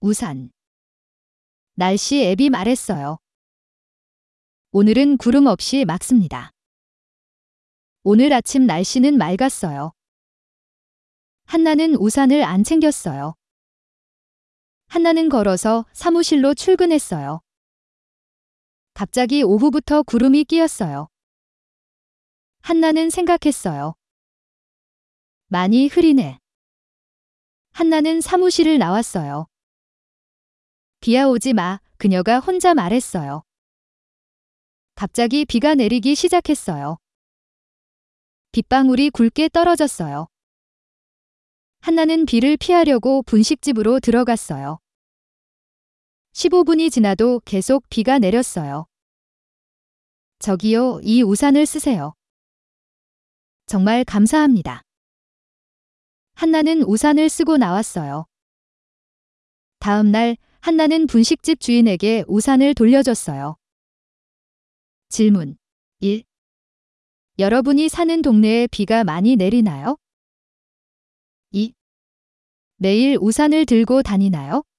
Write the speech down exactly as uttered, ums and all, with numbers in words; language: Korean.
우산. 날씨 앱이 말했어요. 오늘은 구름 없이 맑습니다. 오늘 아침 날씨는 맑았어요. 한나는 우산을 안 챙겼어요. 한나는 걸어서 사무실로 출근했어요. 갑자기 오후부터 구름이 끼었어요. 한나는 생각했어요. 많이 흐리네. 한나는 사무실을 나왔어요. 비야 오지 마, 그녀가 혼자 말했어요. 갑자기 비가 내리기 시작했어요. 빗방울이 굵게 떨어졌어요. 한나는 비를 피하려고 분식집으로 들어갔어요. 십오 분이 지나도 계속 비가 내렸어요. 저기요, 이 우산을 쓰세요. 정말 감사합니다. 한나는 우산을 쓰고 나왔어요. 다음 날 한나는 분식집 주인에게 우산을 돌려줬어요. 질문. 일. 여러분이 사는 동네에 비가 많이 내리나요? 이. 매일 우산을 들고 다니나요?